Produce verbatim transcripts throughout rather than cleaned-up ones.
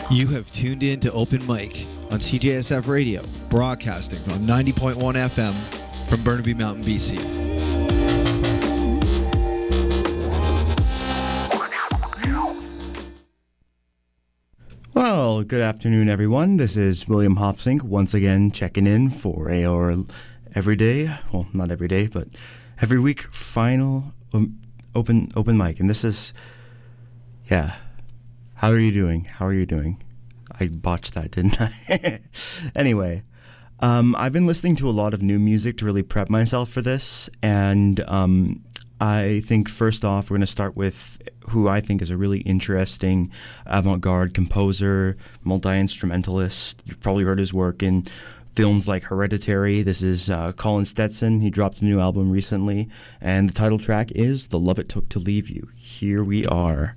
You have tuned in to Open Mic on C J S F Radio, broadcasting on ninety point one F M from Burnaby Mountain, B C. Well, good afternoon, everyone. This is William Hofsink once again checking in for a or every day, well, not every day, but every week final um, open open mic. And this is, yeah. How are you doing? How are you doing? I botched that, didn't I? Anyway, um, I've been listening to a lot of new music to really prep myself for this, and um, I think first off, we're going to start with who I think is a really interesting avant-garde composer, multi-instrumentalist. You've probably heard his work in films like Hereditary. This is uh, Colin Stetson. He dropped a new album recently, and the title track is The Love It Took to Leave You. Here we are.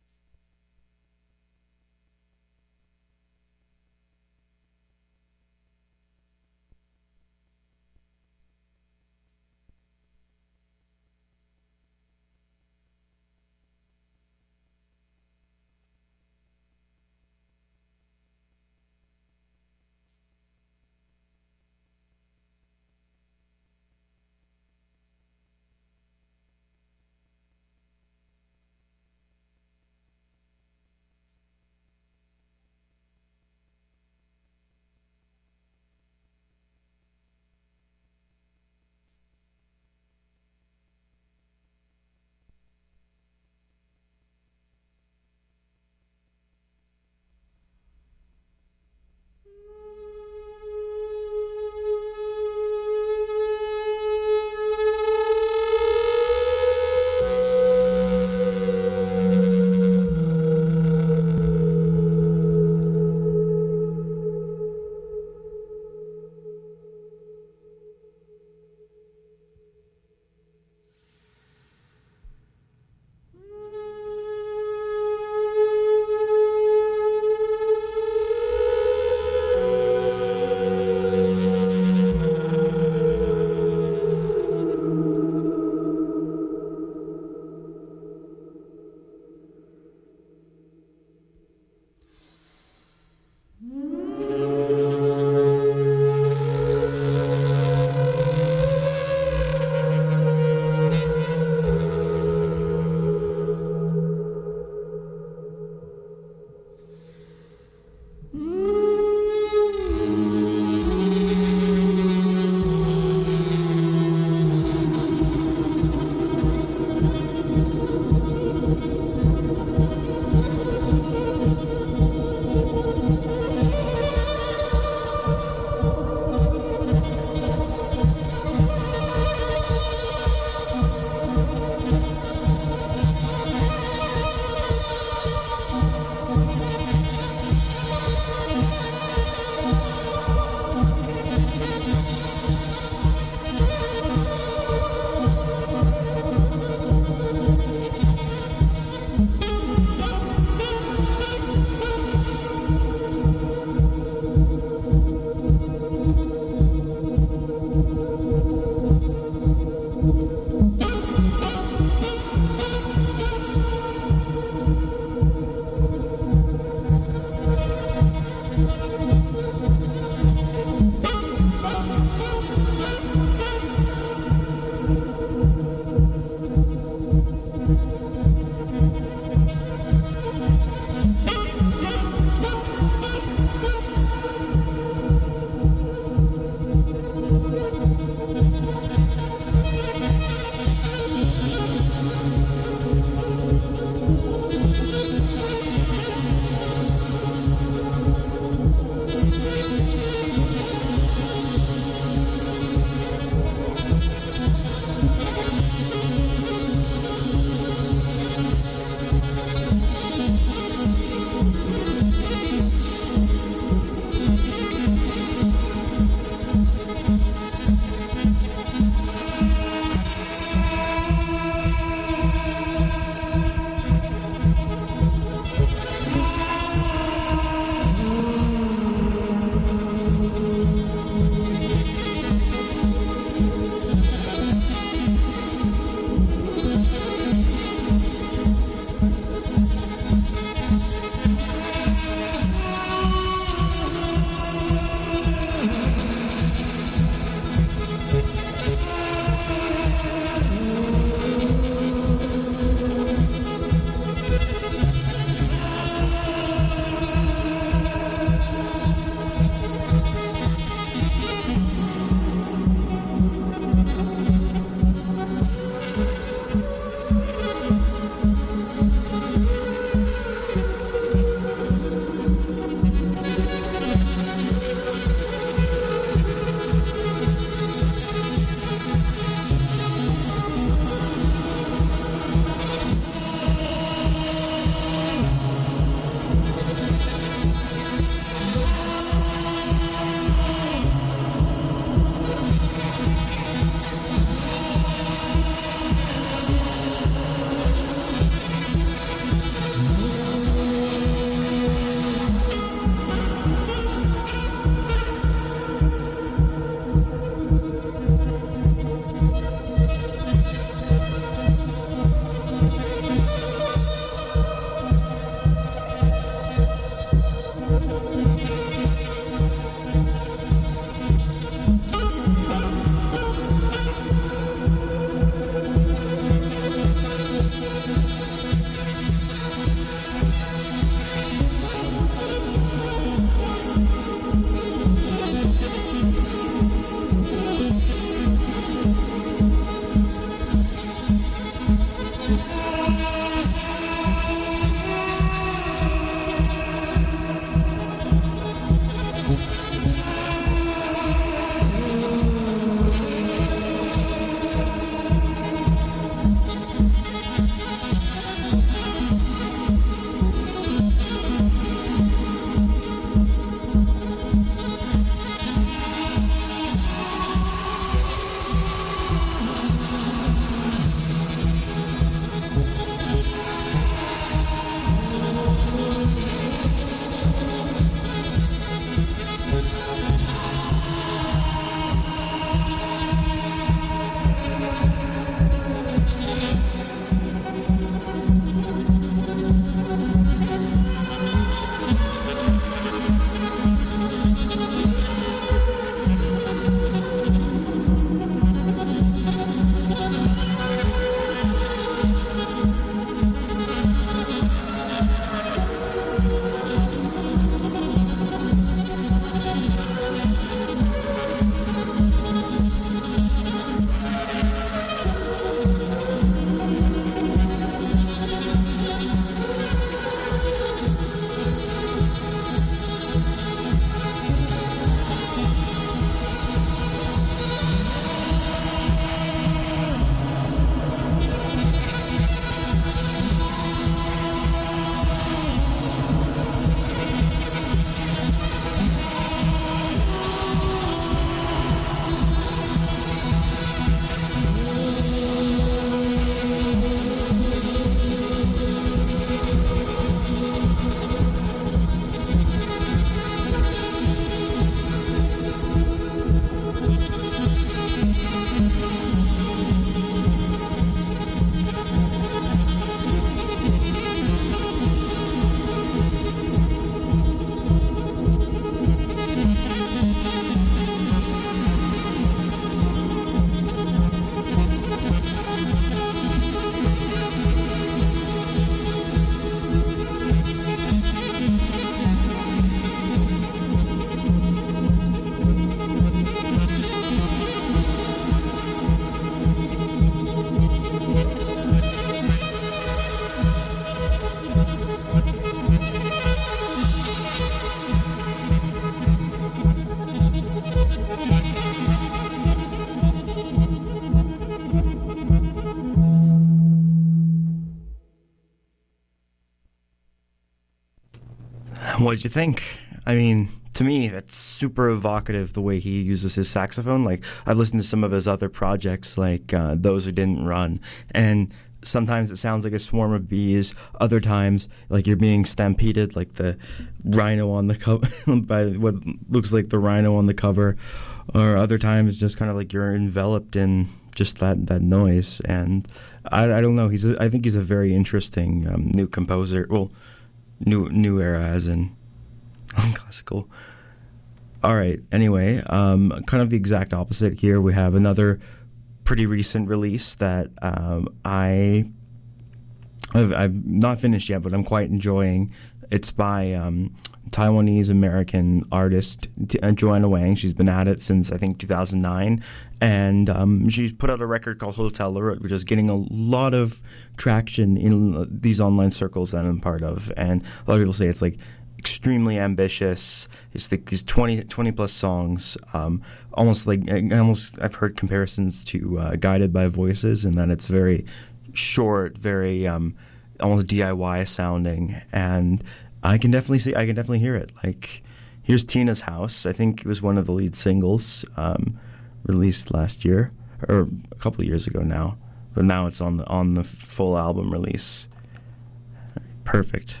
What'd you think? I mean, to me, that's super evocative, the way he uses his saxophone. Like, I've listened to some of his other projects, like uh, Those Who Didn't Run, and sometimes it sounds like a swarm of bees. Other times, like you're being stampeded, like the rhino on the cover, by what looks like the rhino on the cover. Or other times, just kind of like you're enveloped in just that, that noise. And I, I don't know. He's a, I think he's a very interesting um, new composer. Well, new new era, as in classical. All right. Anyway, um, kind of the exact opposite here. We have another pretty recent release that um, I I've, I've not finished yet, but I'm quite enjoying. It's by um, Taiwanese American artist uh, Joanna Wang. She's been at it since I think two thousand nine, and um, she's put out a record called Hotel La Route, which is getting a lot of traction in these online circles that I'm part of. And a lot of people say it's like extremely ambitious. It's like these twenty, twenty plus songs, um, almost like almost I've heard comparisons to uh, Guided by Voices, and that it's very short, very um, almost D I Y sounding, and I can definitely see, I can definitely hear it. Like, here's Tina's House. I think it was one of the lead singles um, released last year or a couple of years ago now, but now it's on the on the full album release. Perfect.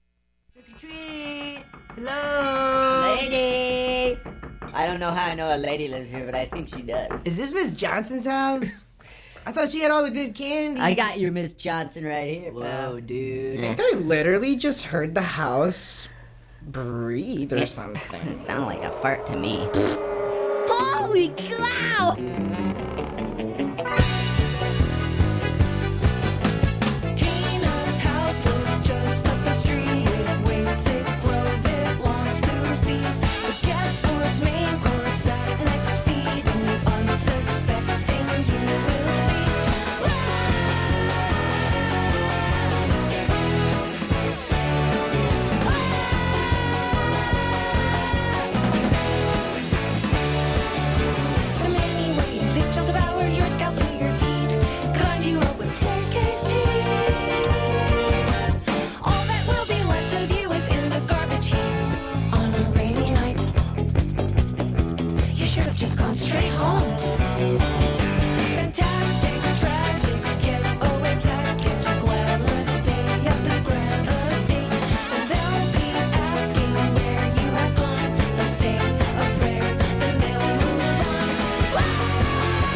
Hello! Lady! I don't know how I know a lady lives here, but I think she does. Is this Miss Johnson's house? I thought she had all the good candy. I got your Miss Johnson right here, Whoa, pal. dude. I think I literally just heard the house breathe or It- something. It sounded like a fart to me. Holy cow! Tina's house looks just up the street. It waits, it grows, it longs to feed. The guest for its main course at next feeding. Unsuspecting you will be. The many ways it shall devour your scalp to your feet. Grind you up with staircase teeth. All that will be left of you is in the garbage heap. On a rainy night, you should have just gone straight home. Fantastic, tragic, getaway package, a glamorous day at this grand estate. And they'll be asking where you have gone. They'll say a prayer, then they'll move on.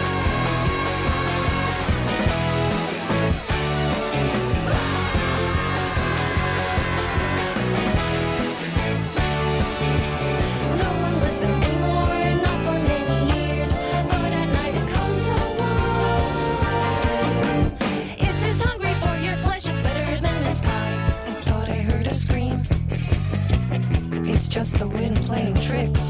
No one lives there anymore, not for many years. But at night it comes alive. It's as hungry for your flesh, it's better than mince pie. I thought I heard a scream. It's just the wind playing tricks.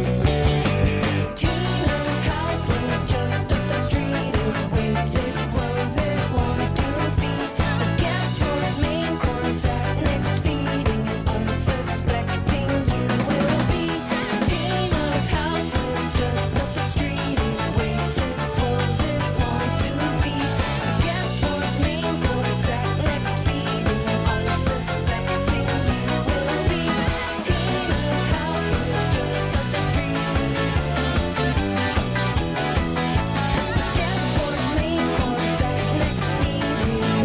Tina's house lives just up the street. It waits, it grows, it longs to feed. The guest for its main course at next feeding. Unsuspecting you will be. Tina's house lives just up the street. It waits, it grows, it longs to feed. The guest for its main course at next feeding. Unsuspecting you will be. Tina's house lives just up the street. Guest for its main course at next feeding.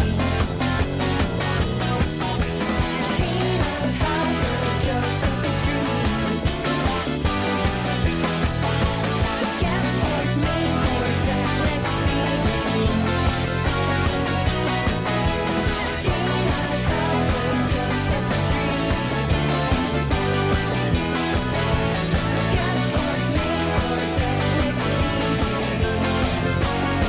Tina's house lives just up the street. The guest for its main course at next feeding. Tina's house lives just up the street. The guest for its main course at next feeding.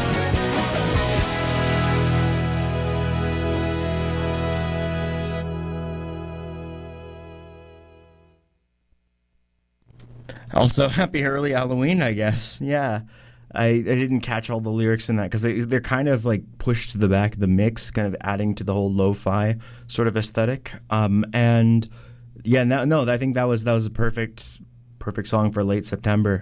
Also, happy early Halloween, I guess. Yeah. I, I didn't catch all the lyrics in that because they, they're kind of like pushed to the back of the mix, kind of adding to the whole lo-fi sort of aesthetic. Um, and yeah, no, no, I think that was that was a perfect perfect song for late September.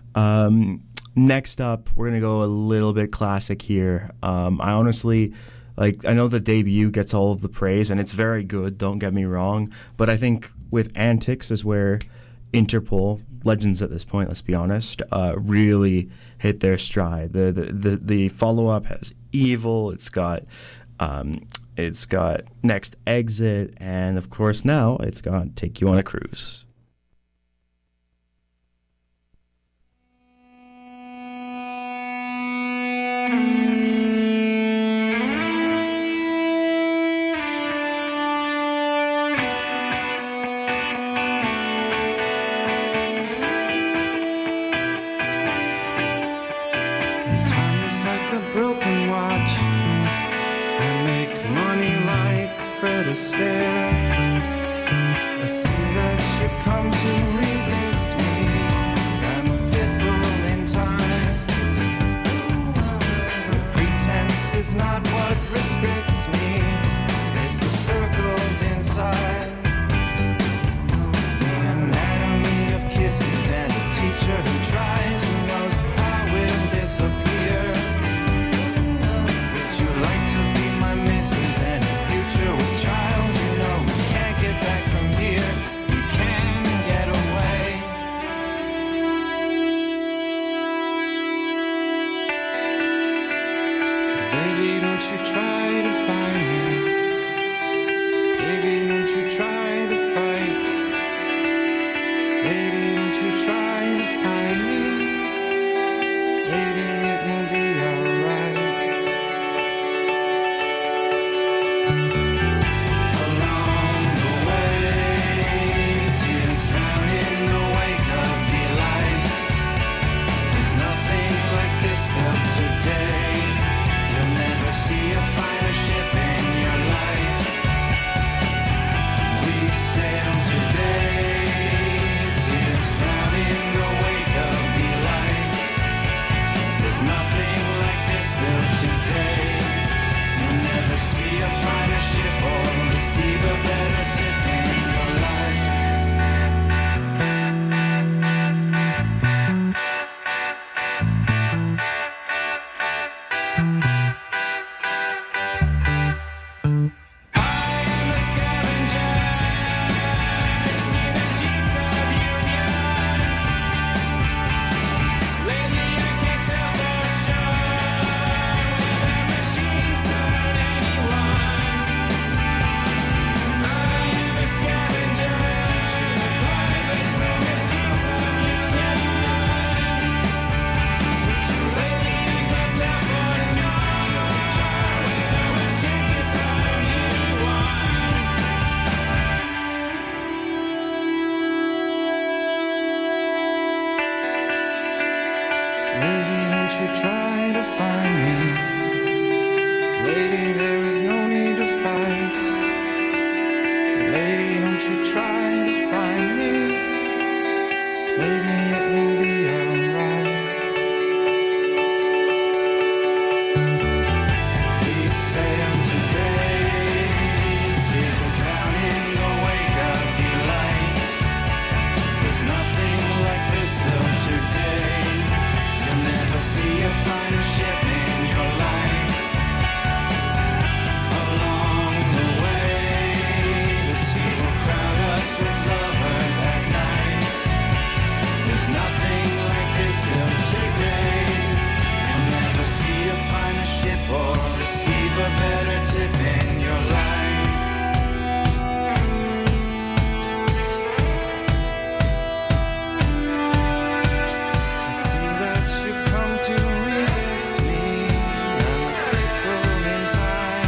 Um, next up, we're gonna go a little bit classic here. Um, I honestly, Like, I know the debut gets all of the praise, and it's very good, don't get me wrong. But I think with Antics is where Interpol, legends at this point, let's be honest, uh, really hit their stride. The the, the, the follow-up has Evil, it's got... Um, it's got Next Exit, and of course now it's got Take You on a Cruise. Time is like a broken watch. I make money like Fred Astaire. I see that you've come to resist me. I'm a pit bull in time. The pretense is not what restricts me. It's the circles inside. The anatomy of kisses and a teacher who tries, who knows I will disappear. Would you like to be my missus and a future with child? You know we can't get back from here. We can get away. Baby, don't you try to find me. Baby, don't you try to fight. Baby, don't you try to find me. Baby, it will be alright. Along the way, tears drown in the wake of delight. There's nothing like this built today. You'll never see a finer ship in your life. We sail today, tears drown in the wake of delight. There's nothing like this built today. You'll never see a finer ship or receive a better tip in your life. I am a scavenger between the sheets of union. Lately I can't tell for sure whether machines turn anyone. I am a scavenger between the sheets of union. Lately I can't tell for sure whether machines turn anyone. Lady, don't you try to find me. Lady, there is no need to fight. Lady, don't you try to find me. Lady, it will be alright. We sail today, tears will drown in the wake of delight. There's nothing like this built today. You'll never see a finer ship in your life. Along the way, the sea will crowd us with lovers at night. There's nothing like this built today. You'll never see a finer ship or receive a better tip in your life. I see that you've come to resist me. I'm a pit bull in time.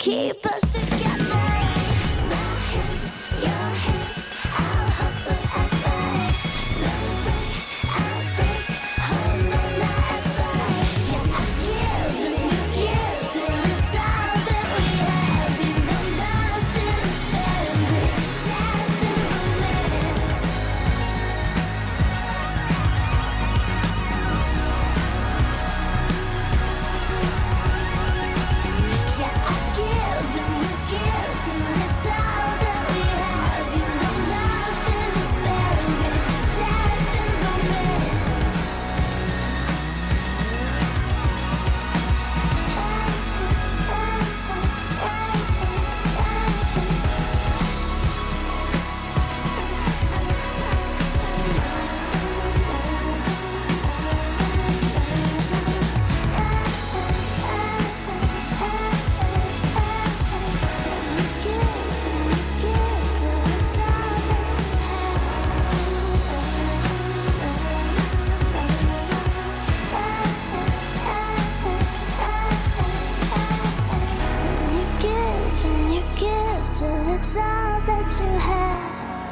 keep us together. My hands, your hands, I'll hold forever. No way I'll break, hold on forever. Yeah, I give and you give till it's all that we have. You know nothing is better than death and romance. Yeah, I give and you give till it's all that we have. You know nothing is better than death and romance. When you give and you give till it's all that you have.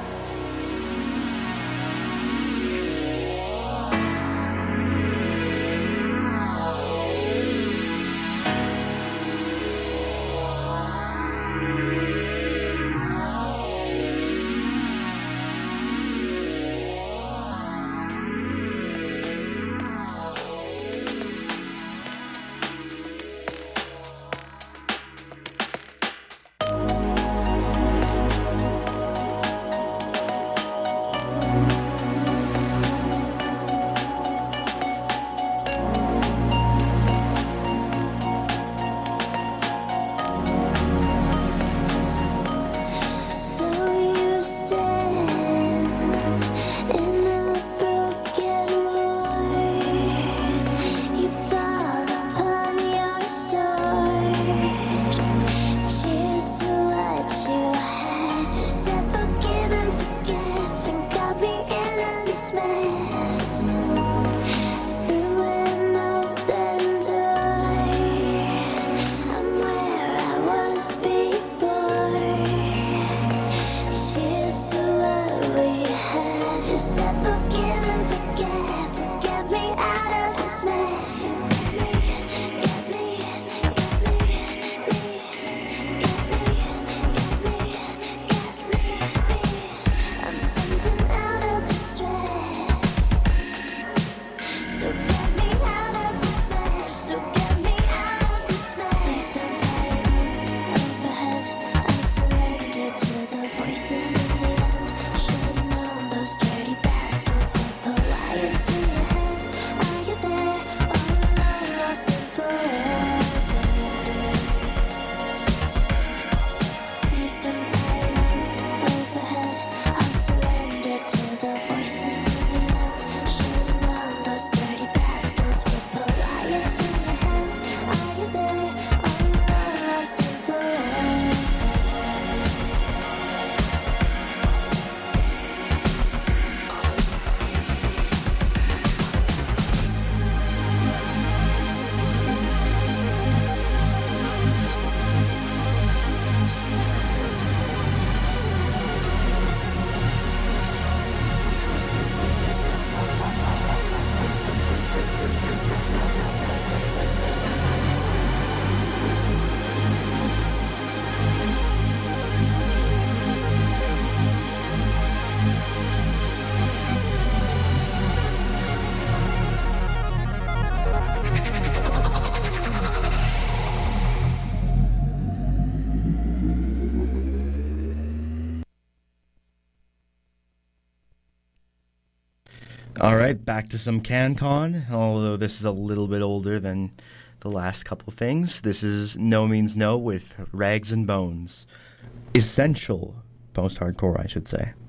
So you stand in a broken world. You fall upon your sword. Cheers to what you had. You said forgive and forget, and got me in this mess. Through an open door, I'm where I was before. Cheers to what we had. You said forgive and forget, so get me out of this mess. Get me, get me, get me, get me, get me. I'm something out of distress. So get me out of this mess. So get me out of this mess. Please don't die overhead. I surrender to the voices in the end. Should've known those dirty bastards would put wires in your head. Are you there? All alone, lost and forever. Please don't die overhead. I'll surrender to the voices in the end. Should've known those dirty bastards would put wires in your head. Are you there? All alone, lost and forever. All right, back to some CanCon, although this is a little bit older than the last couple things. This is No Means No with Rags and Bones. Essential post-hardcore, I should say.